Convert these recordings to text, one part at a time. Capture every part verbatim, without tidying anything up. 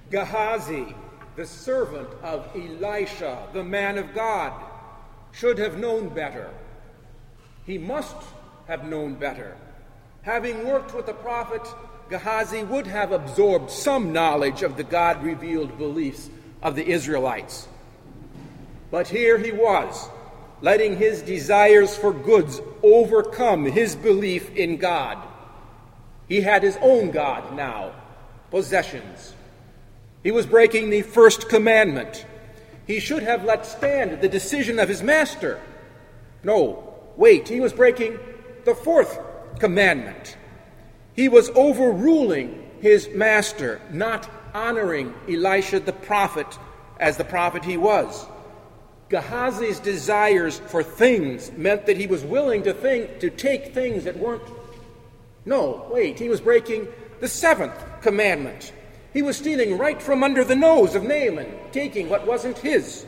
Gehazi, the servant of Elisha, the man of God, should have known better. He must have known better. Having worked with the prophet, Gehazi would have absorbed some knowledge of the God-revealed beliefs of the Israelites. But here he was, letting his desires for goods overcome his belief in God. He had his own God now, possessions. He was breaking the first commandment. He should have let stand the decision of his master. No, wait, he was breaking the fourth commandment. He was overruling his master, not honoring Elisha the prophet as the prophet he was. Gehazi's desires for things meant that he was willing to think to take things that weren't. No, wait, he was breaking the seventh commandment. He was stealing right from under the nose of Naaman, taking what wasn't his.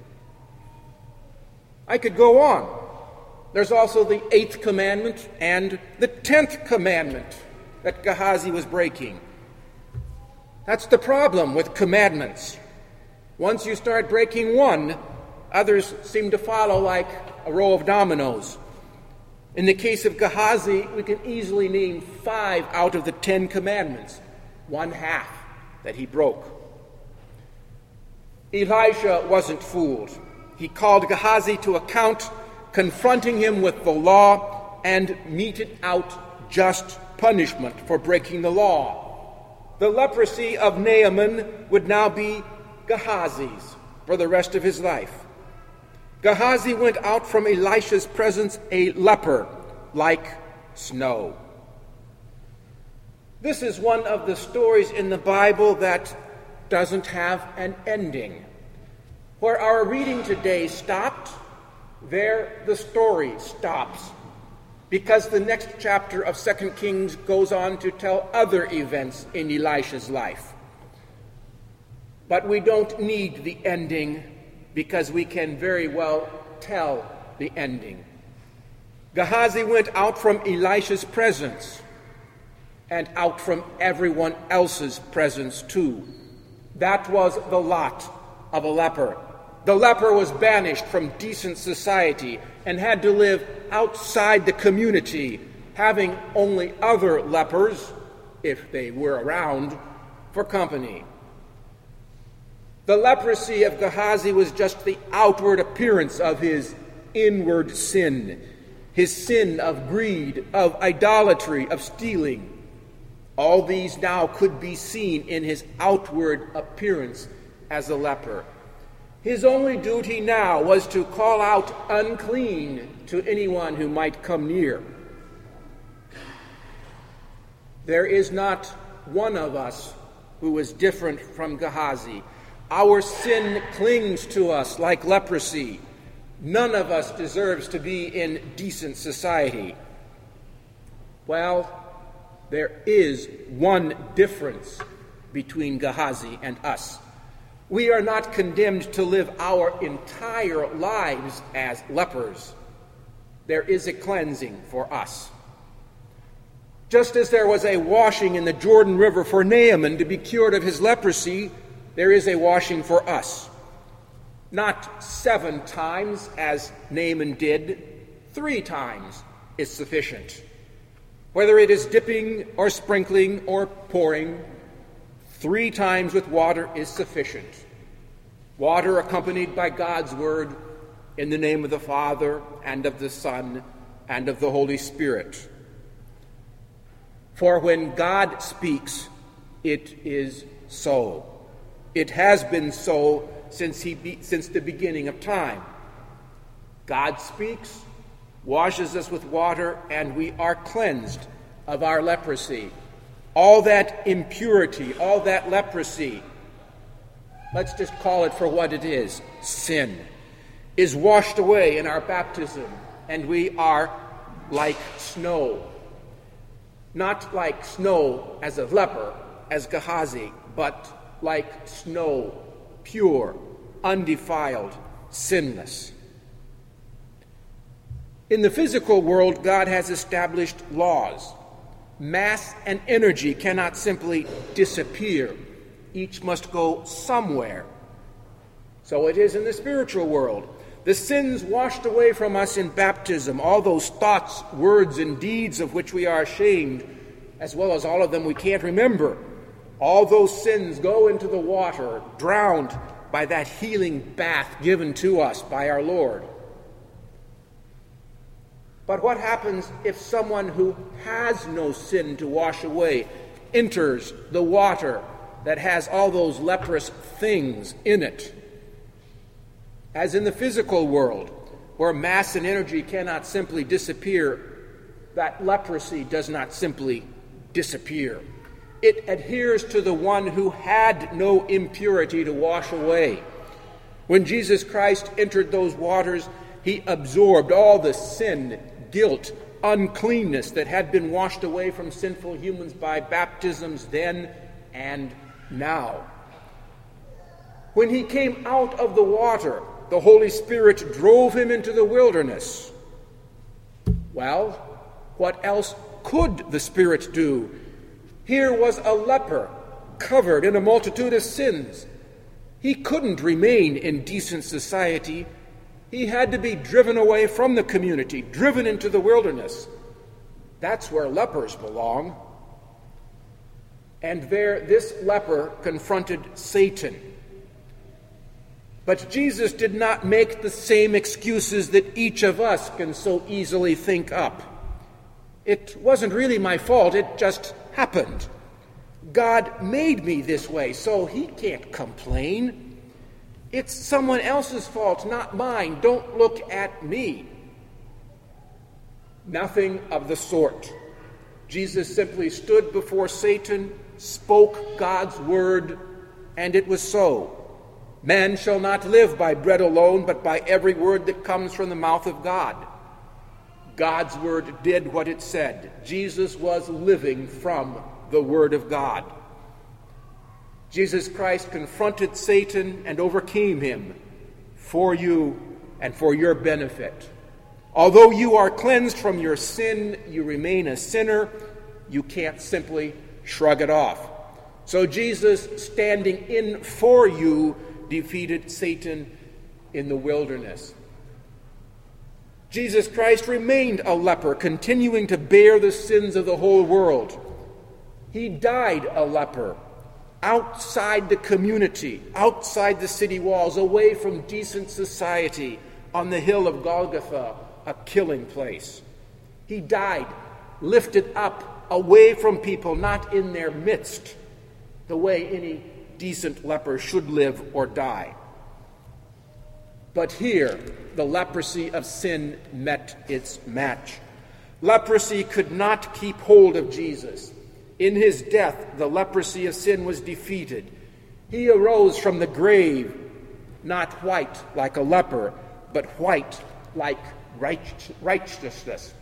I could go on. There's also the eighth commandment and the tenth commandment that Gehazi was breaking. That's the problem with commandments. Once you start breaking one, others seem to follow like a row of dominoes. In the case of Gehazi, we can easily name five out of the ten commandments, one half that he broke. Elisha wasn't fooled. He called Gehazi to account, confronting him with the law, and meted out just punishment for breaking the law. The leprosy of Naaman would now be Gehazi's for the rest of his life. Gehazi went out from Elisha's presence a leper, like snow. This is one of the stories in the Bible that doesn't have an ending. Where our reading today stopped, there the story stops, because the next chapter of Second Kings goes on to tell other events in Elisha's life. But we don't need the ending, because we can very well tell the ending. Gehazi went out from Elisha's presence and out from everyone else's presence too. That was the lot of a leper. The leper was banished from decent society and had to live outside the community, having only other lepers, if they were around, for company. The leprosy of Gehazi was just the outward appearance of his inward sin, his sin of greed, of idolatry, of stealing. All these now could be seen in his outward appearance as a leper. His only duty now was to call out unclean to anyone who might come near. There is not one of us who is different from Gehazi. Our sin clings to us like leprosy. None of us deserves to be in decent society. Well, there is one difference between Gehazi and us. We are not condemned to live our entire lives as lepers. There is a cleansing for us. Just as there was a washing in the Jordan River for Naaman to be cured of his leprosy, there is a washing for us. Not seven times, as Naaman did. Three times is sufficient. Whether it is dipping or sprinkling or pouring, three times with water is sufficient. Water accompanied by God's word in the name of the Father and of the Son and of the Holy Spirit. For when God speaks, it is so. It has been so since he be, since the beginning of time. God speaks, washes us with water, and we are cleansed of our leprosy. All that impurity, all that leprosy, let's just call it for what it is, sin, is washed away in our baptism, and we are like snow. Not like snow as a leper, as Gehazi, but like snow, pure, undefiled, sinless. In the physical world, God has established laws. Mass and energy cannot simply disappear. Each must go somewhere. So it is in the spiritual world. The sins washed away from us in baptism, all those thoughts, words, and deeds of which we are ashamed, as well as all of them we can't remember, all those sins go into the water, drowned by that healing bath given to us by our Lord. But what happens if someone who has no sin to wash away enters the water that has all those leprous things in it? As in the physical world, where mass and energy cannot simply disappear, that leprosy does not simply disappear. It adheres to the one who had no impurity to wash away. When Jesus Christ entered those waters, he absorbed all the sin, guilt, uncleanness that had been washed away from sinful humans by baptisms then and now. When he came out of the water, the Holy Spirit drove him into the wilderness. Well, what else could the Spirit do? Here was a leper, covered in a multitude of sins. He couldn't remain in decent society. He had to be driven away from the community, driven into the wilderness. That's where lepers belong. And there, this leper confronted Satan. But Jesus did not make the same excuses that each of us can so easily think up. It wasn't really my fault, it just happened. God made me this way, so he can't complain. It's someone else's fault, not mine. Don't look at me. Nothing of the sort. Jesus simply stood before Satan, spoke God's word, and it was so. Man shall not live by bread alone, but by every word that comes from the mouth of God. God's word did what it said. Jesus was living from the word of God. Jesus Christ confronted Satan and overcame him for you and for your benefit. Although you are cleansed from your sin, you remain a sinner. You can't simply shrug it off. So Jesus, standing in for you, defeated Satan in the wilderness. Jesus Christ remained a leper, continuing to bear the sins of the whole world. He died a leper, outside the community, outside the city walls, away from decent society, on the hill of Golgotha, a killing place. He died, lifted up, away from people, not in their midst, the way any decent leper should live or die. But here, the leprosy of sin met its match. Leprosy could not keep hold of Jesus. In his death, the leprosy of sin was defeated. He arose from the grave, not white like a leper, but white like righteousness.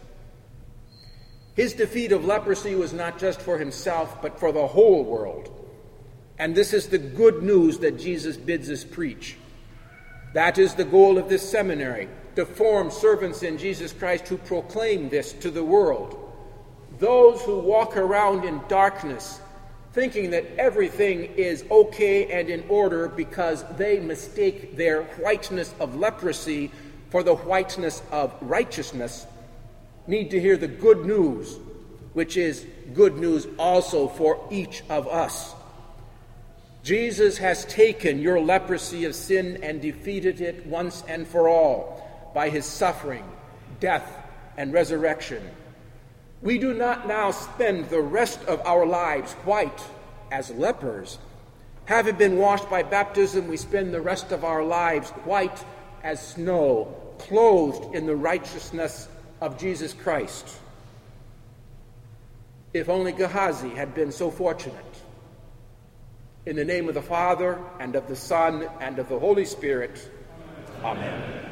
His defeat of leprosy was not just for himself, but for the whole world. And this is the good news that Jesus bids us preach. That is the goal of this seminary, to form servants in Jesus Christ who proclaim this to the world. Those who walk around in darkness, thinking that everything is okay and in order because they mistake their whiteness of leprosy for the whiteness of righteousness, need to hear the good news, which is good news also for each of us. Jesus has taken your leprosy of sin and defeated it once and for all by his suffering, death, and resurrection. We do not now spend the rest of our lives white as lepers. Having been washed by baptism, we spend the rest of our lives white as snow, clothed in the righteousness of Jesus Christ. If only Gehazi had been so fortunate. In the name of the Father, and of the Son, and of the Holy Spirit, amen.